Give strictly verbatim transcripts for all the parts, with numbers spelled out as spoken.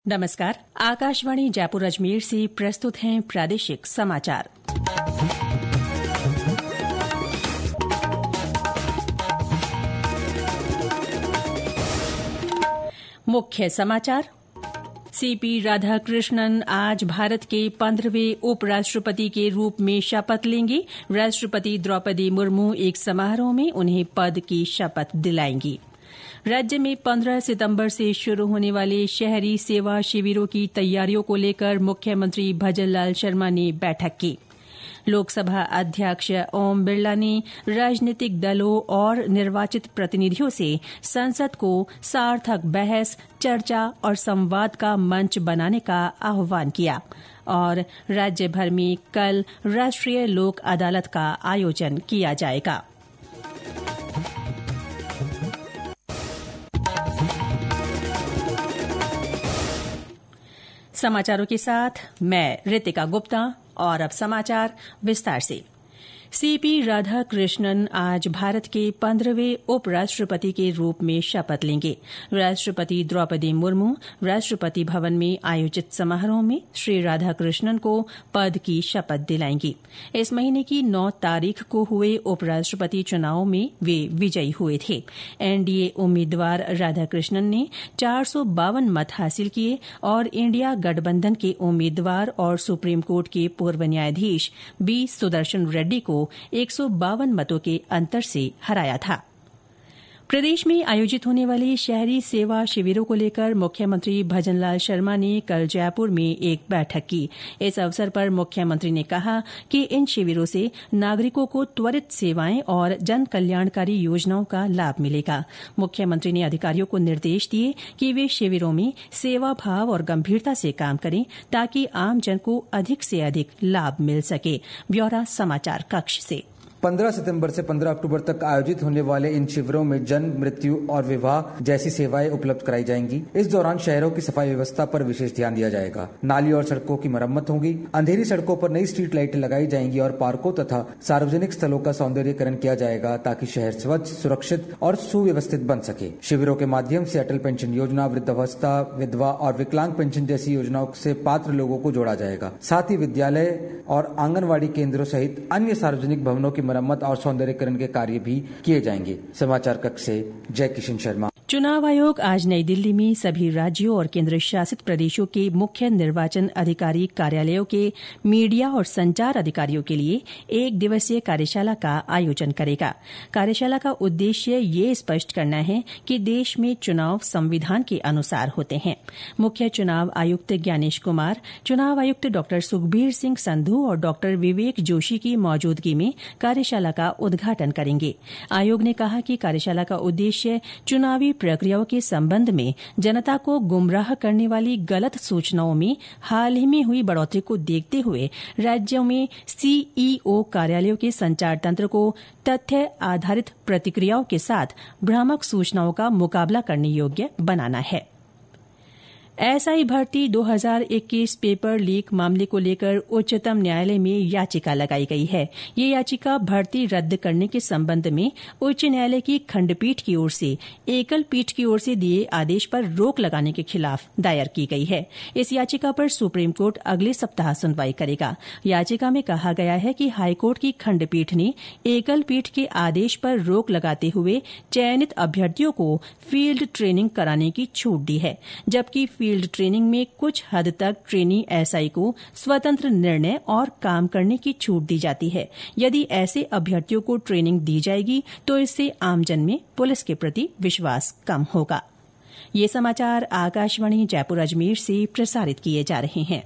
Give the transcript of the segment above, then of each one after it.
नमस्कार। आकाशवाणी जयपुर अजमेर से प्रस्तुत हैं प्रादेशिक समाचार। मुख्य समाचार। सीपी राधाकृष्णन आज भारत के पंद्रहवें उपराष्ट्रपति के रूप में शपथ लेंगे। राष्ट्रपति द्रौपदी मुर्मू एक समारोह में उन्हें पद की शपथ दिलाएंगी। राज्य में पंद्रह सितंबर से शुरू होने वाले शहरी सेवा शिविरों की तैयारियों को लेकर मुख्यमंत्री भजनलाल शर्मा ने बैठक की। लोकसभा अध्यक्ष ओम बिरला ने राजनीतिक दलों और निर्वाचित प्रतिनिधियों से संसद को सार्थक बहस, चर्चा और संवाद का मंच बनाने का आह्वान किया। और राज्य भर में कल राष्ट्रीय लोक अदालत का आयोजन किया जाएगा। समाचारों के साथ मैं रितिका गुप्ता और अब समाचार विस्तार से। सीपी राधाकृष्णन आज भारत के पंद्रहवें उपराष्ट्रपति के रूप में शपथ लेंगे। राष्ट्रपति द्रौपदी मुर्मू राष्ट्रपति भवन में आयोजित समारोह में श्री राधाकृष्णन को पद की शपथ दिलाएंगी। इस महीने की नौ तारीख को हुए उपराष्ट्रपति चुनाव में वे विजयी हुए थे। एनडीए उम्मीदवार राधाकृष्णन ने चार सौ बावन मत हासिल किए और इंडिया गठबंधन के उम्मीदवार और सुप्रीम कोर्ट के पूर्व न्यायाधीश बी सुदर्शन रेड्डी को एक सौ बावन मतों के अंतर से हराया था। प्रदेश में आयोजित होने वाले शहरी सेवा शिविरों को लेकर मुख्यमंत्री भजनलाल शर्मा ने कल जयपुर में एक बैठक की। इस अवसर पर मुख्यमंत्री ने कहा कि इन शिविरों से नागरिकों को त्वरित सेवाएं और जन कल्याणकारी योजनाओं का लाभ मिलेगा। मुख्यमंत्री ने अधिकारियों को निर्देश दिए कि वे शिविरों में सेवा भाव और गंभीरता से काम करें ताकि आमजन को अधिक से अधिक लाभ मिल सके। ब्यौरा समाचार कक्ष से। पंद्रह सितंबर से पंद्रह अक्टूबर तक आयोजित होने वाले इन शिविरों में जन्म, मृत्यु और विवाह जैसी सेवाएं उपलब्ध कराई जाएंगी। इस दौरान शहरों की सफाई व्यवस्था पर विशेष ध्यान दिया जाएगा। नाली और सड़कों की मरम्मत होगी। अंधेरी सड़कों पर नई स्ट्रीट लाइटें लगाई जाएंगी और पार्कों तथा सार्वजनिक स्थलों का सौंदर्यीकरण किया जाएगा ताकि शहर स्वच्छ, सुरक्षित और सुव्यवस्थित बन सके। शिविरों के माध्यम से अटल पेंशन योजना, वृद्धावस्था, विधवा और विकलांग पेंशन जैसी योजनाओं से पात्र लोगों को जोड़ा जाएगा। साथ ही विद्यालय और आंगनबाड़ी केंद्रों सहित अन्य सार्वजनिक भवनों की मरम्मत और सौंदर्यीकरण के कार्य भी किए जाएंगे। समाचार कक्ष से जय किशन शर्मा। चुनाव आयोग आज नई दिल्ली में सभी राज्यों और केंद्र शासित प्रदेशों के मुख्य निर्वाचन अधिकारी कार्यालयों के मीडिया और संचार अधिकारियों के लिए एक दिवसीय कार्यशाला का आयोजन करेगा। कार्यशाला का उद्देश्य ये स्पष्ट करना है कि देश में चुनाव संविधान के अनुसार होते हैं। मुख्य चुनाव आयुक्त ज्ञानेश कुमार, चुनाव आयुक्त डॉ सुखबीर सिंह संधू और डॉ विवेक जोशी की मौजूदगी में कार्यशाला का उद्घाटन करेंगे। आयोग ने कहा कि कार्यशाला का उद्देश्य चुनावी प्रक्रियाओं के संबंध में जनता को गुमराह करने वाली गलत सूचनाओं में हाल ही में हुई बढ़ोतरी को देखते हुए राज्यों में सीईओ कार्यालयों के संचार तंत्र को तथ्य आधारित प्रतिक्रियाओं के साथ भ्रामक सूचनाओं का मुकाबला करने योग्य बनाना है। एसआई भर्ती दो हज़ार इक्कीस पेपर लीक मामले को लेकर उच्चतम न्यायालय में याचिका लगाई गई है। ये याचिका भर्ती रद्द करने के संबंध में उच्च न्यायालय की खंडपीठ की ओर से एकल पीठ की ओर से दिए आदेश पर रोक लगाने के खिलाफ दायर की गई है। इस याचिका पर सुप्रीम कोर्ट अगले सप्ताह सुनवाई करेगा। याचिका में कहा गया है कि हाईकोर्ट की खंडपीठ ने एकल पीठ के आदेश पर रोक लगाते हुए चयनित अभ्यर्थियों को फील्ड ट्रेनिंग कराने की छूट दी है, जबकि फील्ड ट्रेनिंग में कुछ हद तक ट्रेनी एसआई को स्वतंत्र निर्णय और काम करने की छूट दी जाती है। यदि ऐसे अभ्यर्थियों को ट्रेनिंग दी जाएगी तो इससे आमजन में पुलिस के प्रति विश्वास कम होगा। ये समाचार आकाशवाणी जयपुर अजमेर से प्रसारित किए जा रहे हैं।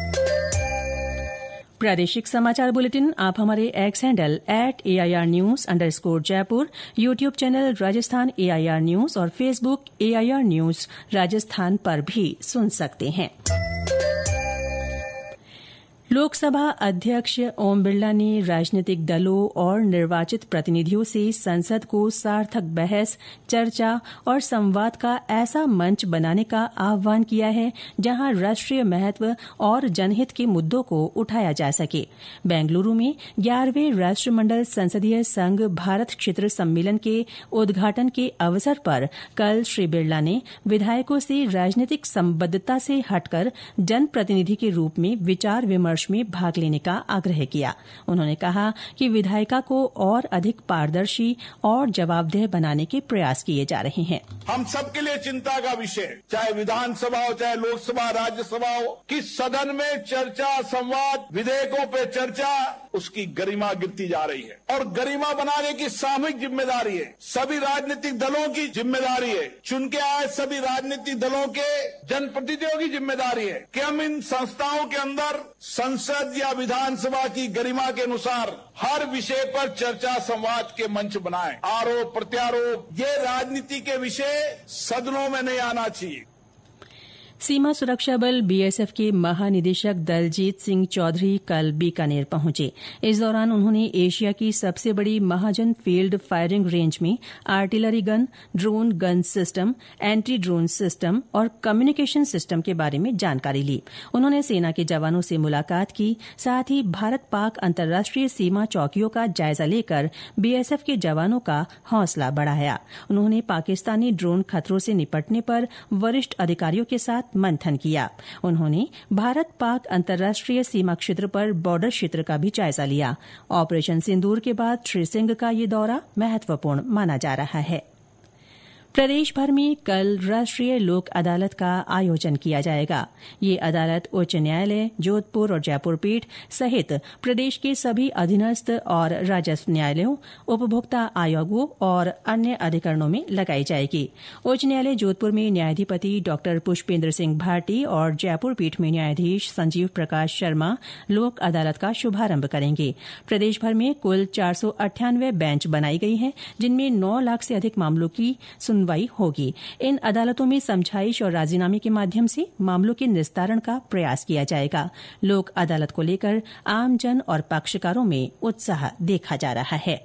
प्रादेशिक समाचार बुलेटिन आप हमारे X handle at AIR news underscore Jaipur, YouTube channel Rajasthan AIR news और फेसबुक एआईआर न्यूज राजस्थान पर भी सुन सकते हैं। लोकसभा अध्यक्ष ओम बिरला ने राजनीतिक दलों और निर्वाचित प्रतिनिधियों से संसद को सार्थक बहस, चर्चा और संवाद का ऐसा मंच बनाने का आह्वान किया है जहां राष्ट्रीय महत्व और जनहित के मुद्दों को उठाया जा सके। बेंगलुरु में ग्यारहवें राष्ट्रमंडल संसदीय संघ भारत क्षेत्र सम्मेलन के उद्घाटन के अवसर पर कल श्री बिरला ने विधायकों से राजनीतिक संबद्धता से हटकर जनप्रतिनिधि के रूप में विचार विमर्श में भाग लेने का आग्रह किया। उन्होंने कहा कि विधायिका को और अधिक पारदर्शी और जवाबदेह बनाने के प्रयास किए जा रहे हैं। हम सबके लिए चिंता का विषय, चाहे विधानसभा हो, चाहे लोकसभा, राज्यसभा हो, कि सदन में चर्चा, संवाद, विधेयकों पे चर्चा, उसकी गरिमा गिरती जा रही है और गरिमा बनाने की सामूहिक जिम्मेदारी है, सभी राजनीतिक दलों की जिम्मेदारी है, चुन के आए सभी राजनीतिक दलों के जनप्रतिनिधियों की जिम्मेदारी है कि हम इन संस्थाओं के अंदर संसद या विधानसभा की गरिमा के अनुसार हर विषय पर चर्चा, संवाद के मंच बनाएं। आरोप प्रत्यारोप ये राजनीति के विषय सदनों में नहीं आना चाहिए। सीमा सुरक्षा बल बीएसएफ के महानिदेशक दलजीत सिंह चौधरी कल बीकानेर पहुंचे। इस दौरान उन्होंने एशिया की सबसे बड़ी महाजन फील्ड फायरिंग रेंज में artillery gun, drone gun system, anti drone system और कम्युनिकेशन सिस्टम के बारे में जानकारी ली। उन्होंने सेना के जवानों से मुलाकात की, साथ ही भारत पाक अंतर्राष्ट्रीय सीमा चौकियों का जायजा लेकर बीएसएफ के जवानों का हौसला बढ़ाया। उन्होंने पाकिस्तानी ड्रोन खतरों से निपटने पर वरिष्ठ अधिकारियों के साथ मंथन किया। उन्होंने भारत पाक अंतर्राष्ट्रीय सीमा क्षेत्र पर बॉर्डर क्षेत्र का भी जायजा लिया। ऑपरेशन सिंदूर के बाद श्री सिंह का ये दौरा महत्वपूर्ण माना जा रहा है। प्रदेश भर में कल राष्ट्रीय लोक अदालत का आयोजन किया जाएगा। ये अदालत उच्च न्यायालय, जोधपुर और जयपुर पीठ सहित प्रदेश के सभी अधीनस्थ और राजस्व न्यायालयों, उपभोक्ता आयोगों और अन्य अधिकरणों में लगाई जाएगी। उच्च न्यायालय जोधपुर में न्यायाधिपति डॉक्टर पुष्पेंद्र सिंह भाटी और जयपुर पीठ में न्यायाधीश संजीव प्रकाश शर्मा लोक अदालत का शुभारंभ करेंगे। प्रदेश भर में कुल चार सौ अट्ठानवे बेंच बनाई गई हैं, जिनमें नौ लाख से अधिक मामलों की सुनवाई होगी। इन अदालतों में समझाइश और राजीनामे के माध्यम से मामलों के निस्तारण का प्रयास किया जाएगा। लोक अदालत को लेकर आमजन और पक्षकारों में उत्साह देखा जा रहा है।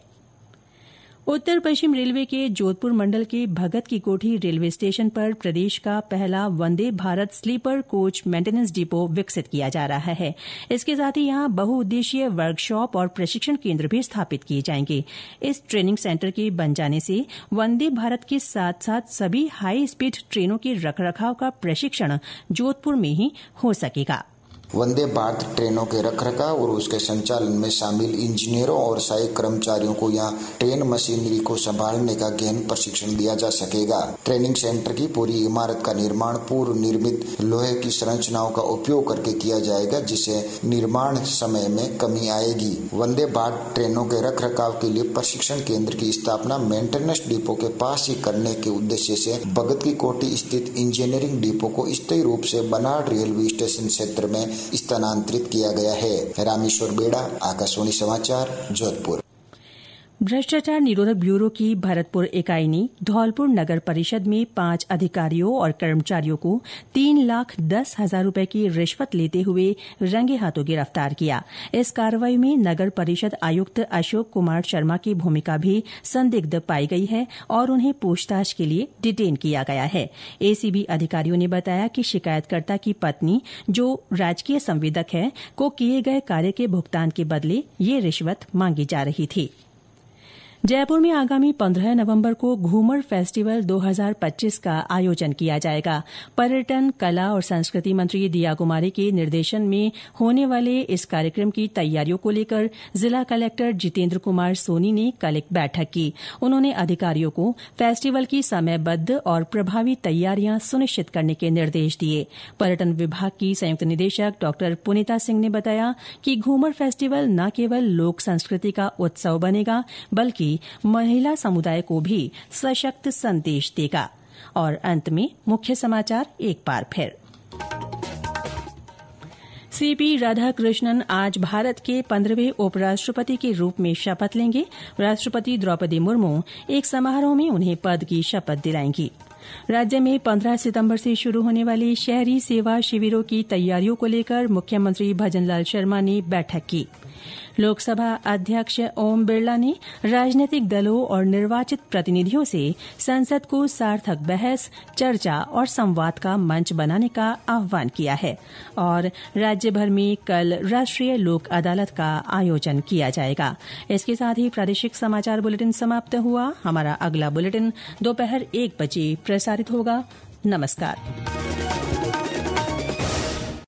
उत्तर पश्चिम रेलवे के जोधपुर मंडल के भगत की कोठी रेलवे स्टेशन पर प्रदेश का पहला Vande Bharat sleeper coach maintenance depot विकसित किया जा रहा है। इसके साथ ही यहां बहुउद्देशीय वर्कशॉप और प्रशिक्षण केंद्र भी स्थापित किए जाएंगे। इस ट्रेनिंग सेंटर के बन जाने से वंदे भारत के साथ साथ सभी हाई स्पीड ट्रेनों के रखरखाव का प्रशिक्षण जोधपुर में ही हो सकेगा। वंदे भारत ट्रेनों के रखरखाव और उसके संचालन में शामिल इंजीनियरों और सहायक कर्मचारियों को यहाँ ट्रेन मशीनरी को संभालने का गहन प्रशिक्षण दिया जा सकेगा। ट्रेनिंग सेंटर की पूरी इमारत का निर्माण पूर्व निर्मित लोहे की संरचनाओं का उपयोग करके किया जाएगा, जिससे निर्माण समय में कमी आएगी। वंदे भारत ट्रेनों के रखरखाव के लिए प्रशिक्षण केंद्र की स्थापना मेंटेनेंस डिपो के पास ही करने के उद्देश्य से भगत की कोठी स्थित इंजीनियरिंग डिपो को स्थायी रूप से बनाड़ रेलवे स्टेशन क्षेत्र में स्थानांतरित किया गया है। रामेश्वर बेड़ा, आकाशवाणी समाचार, जोधपुर। भ्रष्टाचार निरोधक ब्यूरो की भरतपुर इकाई ने धौलपुर नगर परिषद में पांच अधिकारियों और कर्मचारियों को तीन लाख दस हजार रूपये की रिश्वत लेते हुए रंगे हाथों गिरफ्तार किया। इस कार्रवाई में नगर परिषद आयुक्त अशोक कुमार शर्मा की भूमिका भी संदिग्ध पाई गई है और उन्हें पूछताछ के लिए डिटेन किया गया है। एसीबी अधिकारियों ने बताया कि शिकायतकर्ता की पत्नी, जो राजकीय संवेदक है, को किए गए कार्य के भुगतान के बदले ये रिश्वत मांगी जा रही थी। जयपुर में आगामी पंद्रह नवंबर को घूमर फेस्टिवल दो हज़ार पच्चीस का आयोजन किया जाएगा। पर्यटन, कला और संस्कृति मंत्री दिया कुमारी के निर्देशन में होने वाले इस कार्यक्रम की तैयारियों को लेकर जिला कलेक्टर जितेंद्र कुमार सोनी ने कल एक बैठक की। उन्होंने अधिकारियों को फेस्टिवल की समयबद्ध और प्रभावी तैयारियां सुनिश्चित करने के निर्देश दिए। पर्यटन विभाग की संयुक्त निदेशक डॉ पुनीता सिंह ने बताया कि घूमर फेस्टिवल न केवल लोक संस्कृति का उत्सव बनेगा, बल्कि महिला समुदाय को भी सशक्त संदेश देगा। और अंत में मुख्य समाचार एक बार फिर। सीपी राधाकृष्णन आज भारत के पंद्रहवें उपराष्ट्रपति के रूप में शपथ लेंगे। राष्ट्रपति द्रौपदी मुर्मू एक समारोह में उन्हें पद की शपथ दिलाएंगी। राज्य में पंद्रह सितंबर से शुरू होने वाली शहरी सेवा शिविरों की तैयारियों को लेकर मुख्यमंत्री भजनलाल शर्मा ने बैठक की। लोकसभा अध्यक्ष ओम बिरला ने राजनीतिक दलों और निर्वाचित प्रतिनिधियों से संसद को सार्थक बहस, चर्चा और संवाद का मंच बनाने का आह्वान किया है और राज्य भर में कल राष्ट्रीय लोक अदालत का आयोजन किया जाएगा। इसके साथ ही प्रादेशिक समाचार बुलेटिन समाप्त हुआ। हमारा अगला बुलेटिन दोपहर एक बजे प्रसारित होगा। नमस्कार।